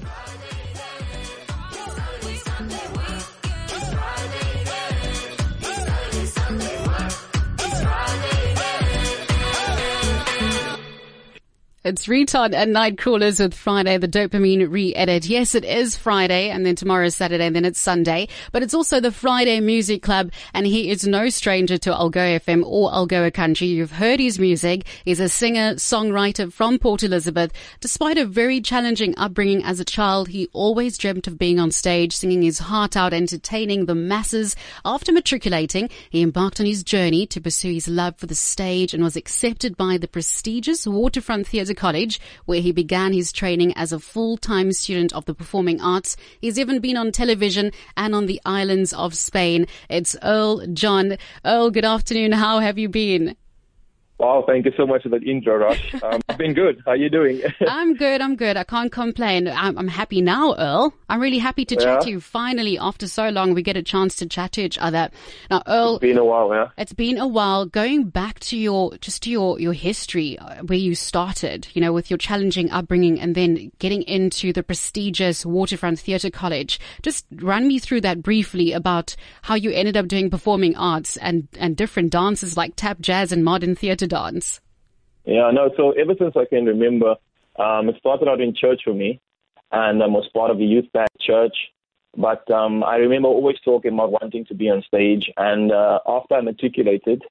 It's Retard and Nightcrawlers with Friday, the Dopamine re-edit. Yes, it is Friday, and then tomorrow is Saturday, and then it's Sunday. But it's also the Friday Music Club, and he is no stranger to Algoa FM or Algoa Country. You've heard his music. He's a singer, songwriter from Port Elizabeth. Despite a very challenging upbringing as a child, he always dreamt of being on stage, singing his heart out, entertaining the masses. After matriculating, he embarked on his journey to pursue his love for the stage and was accepted by the prestigious Waterfront Theatre College, where he began his training as a full-time student of the performing arts. He's even been on television and on the islands of Spain. It's Earl John. Earl, good afternoon. How have you been? Wow, thank you so much for that intro, Rush. I've been good. How are you doing? I'm good. I can't complain. I'm happy now, Earl. I'm really happy to chat to you. Finally, after so long, we get a chance to chat to each other. Now, Earl, it's been a while, yeah. It's been a while. Going back to your history, where you started, with your challenging upbringing and then getting into the prestigious Waterfront Theatre College. Just run me through that briefly about how you ended up doing performing arts and different dances like tap, jazz, and modern theatre dance. Yeah, no, so ever since I can remember, it started out in church for me, and I was part of the youth band church. But I remember always talking about wanting to be on stage. And after I matriculated,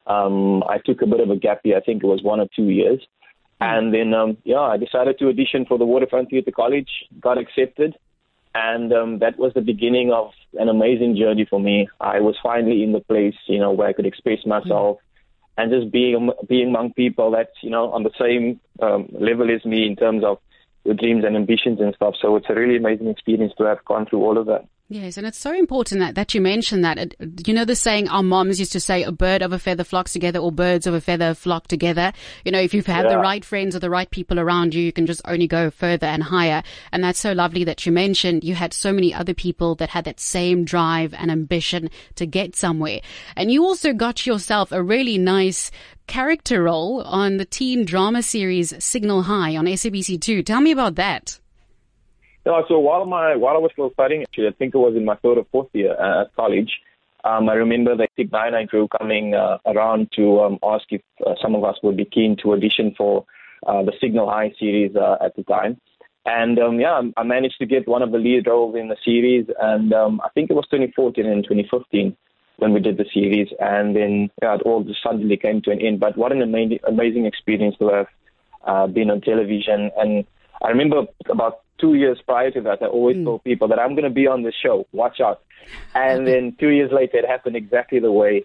I took a bit of a gap year. I think it was 1 or 2 years. And then, I decided to audition for the Waterfront Theatre College, got accepted. And that was the beginning of an amazing journey for me. I was finally in the place, where I could express myself. And just being among people that's, on the same level as me in terms of the dreams and ambitions and stuff. So it's a really amazing experience to have gone through all of that. Yes, and it's so important that you mention that. The saying our moms used to say, a bird of a feather flocks together, or birds of a feather flock together. If you've had the right friends or the right people around you, you can just only go further and higher. And that's so lovely that you mentioned you had so many other people that had that same drive and ambition to get somewhere. And you also got yourself a really nice character role on the teen drama series Signal High on SABC2. Tell me about that. Yeah, so while I was still studying, actually, I think it was in my third or fourth year at college, I remember the Big 99 crew coming around to ask if some of us would be keen to audition for the Signal High series at the time. And I managed to get one of the lead roles in the series, and I think it was 2014 and 2015 when we did the series, and then it all just suddenly came to an end. But what an amazing experience to have been on television. And I remember about 2 years prior to that, I always told people that I'm going to be on the show, watch out. And then 2 years later, it happened exactly the way,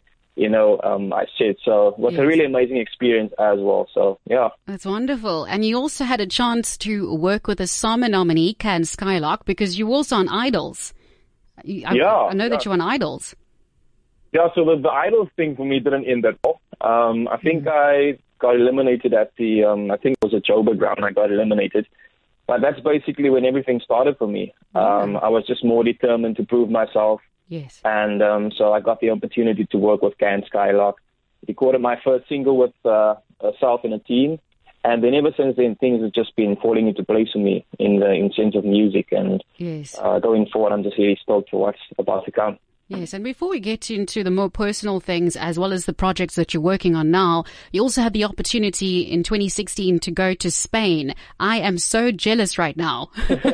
I said. So it was a really amazing experience as well. So, yeah. That's wonderful. And you also had a chance to work with a SAMA nominee, Can Skylark, because you were also on Idols. I know that you're on Idols. Yeah, so the Idols thing for me didn't end at all. I think I got eliminated at the, I think it was a Joburg round. I got eliminated. But that's basically when everything started for me. I was just more determined to prove myself. Yes. And so I got the opportunity to work with Can Skylark. Recorded my first single with Self and a Team. And then ever since then, things have just been falling into place for me in sense of music. And going forward, I'm just really stoked for what's about to come. Yes, and before we get into the more personal things as well as the projects that you're working on now, you also had the opportunity in 2016 to go to Spain. I am so jealous right now.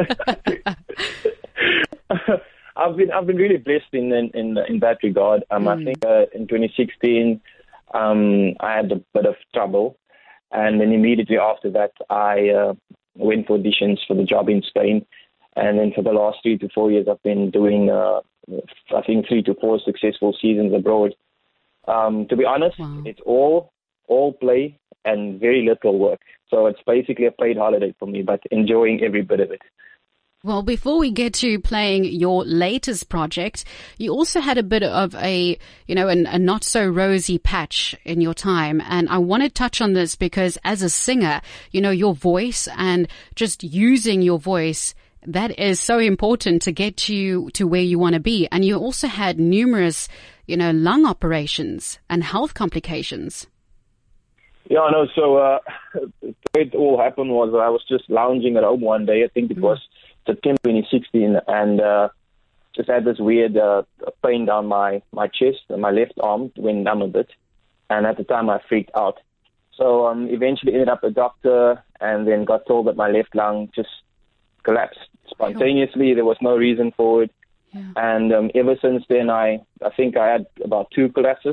I've been really blessed in that regard. I think in 2016 I had a bit of trouble, and then immediately after that I went for auditions for the job in Spain, and then for the last 3 to 4 years I've been doing I think 3 to 4 successful seasons abroad. To be honest, it's all play and very little work. So it's basically a paid holiday for me, but enjoying every bit of it. Well, before we get to playing your latest project, you also had a bit of a not so rosy patch in your time. And I want to touch on this because as a singer, your voice and just using your voice, that is so important to get you to where you want to be. And you also had numerous, lung operations and health complications. Yeah, no, so the way it all happened was I was just lounging at home one day. I think it was September 2016, and just had this weird pain down my chest and my left arm went numb a bit. And at the time, I freaked out. So eventually ended up a doctor and then got told that my left lung just collapsed spontaneously. There was no reason for it. Yeah. And ever since then, I think I had about 2 collapses.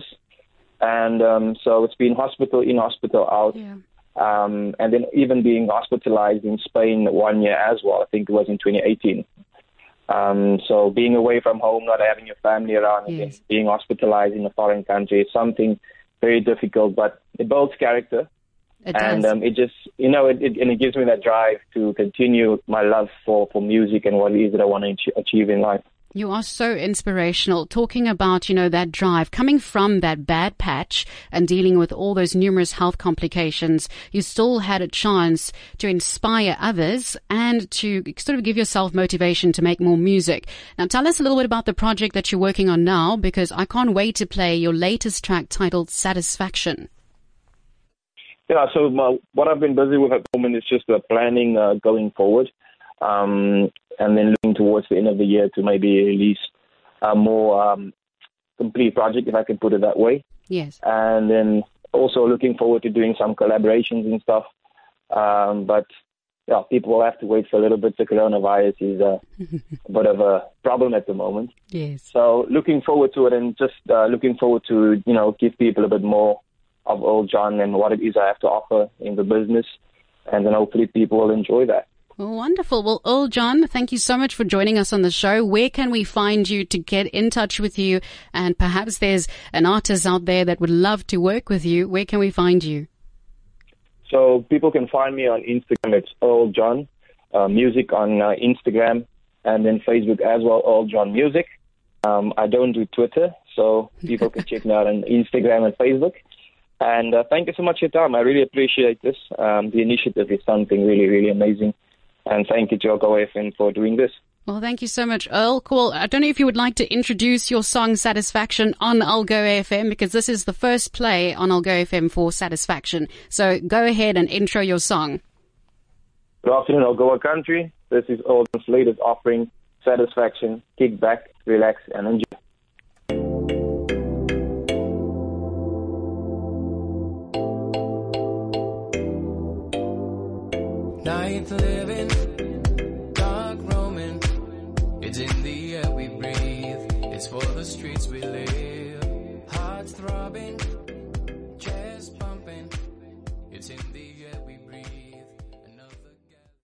And so it's been hospital in, hospital out. Yeah. And then even being hospitalized in Spain 1 year as well. I think it was in 2018. So being away from home, not having your family around, Yes. and being hospitalized in a foreign country is something very difficult, but it builds character. It And does. it just, it gives me that drive to continue my love for music and what it is that I want to achieve in life. You are so inspirational. Talking about, that drive, coming from that bad patch and dealing with all those numerous health complications, you still had a chance to inspire others and to sort of give yourself motivation to make more music. Now, tell us a little bit about the project that you're working on now, because I can't wait to play your latest track titled Satisfaction. Yeah, so what I've been busy with at the moment is just planning going forward. And then looking towards the end of the year to maybe release a more complete project, if I can put it that way. Yes. And then also looking forward to doing some collaborations and stuff. But yeah, people will have to wait for a little bit. The coronavirus is a bit of a problem at the moment. Yes. So looking forward to it, and just looking forward to, give people a bit more of Earl John and what it is I have to offer in the business. And then hopefully people will enjoy that. Well, wonderful. Well, Earl John, thank you so much for joining us on the show. Where can we find you to get in touch with you? And perhaps there's an artist out there that would love to work with you. Where can we find you? So people can find me on Instagram. It's Earl John Music on Instagram, and then Facebook as well, Earl John Music. I don't do Twitter, so people can check me out on Instagram and Facebook. And thank you so much for your time. I really appreciate this. The initiative is something really, really amazing. And thank you to Go FM for doing this. Well, thank you so much, Earl. Cool. I don't know if you would like to introduce your song Satisfaction on Algo FM, because this is the first play on Algo FM for Satisfaction. So go ahead and intro your song. Good afternoon, Algoa Country. This is Earl John's latest offering, Satisfaction. Kick back, relax, and enjoy. Night living, dark roaming. It's in the air we breathe. It's for the streets we live. Hearts throbbing, chest pumping. It's in the air.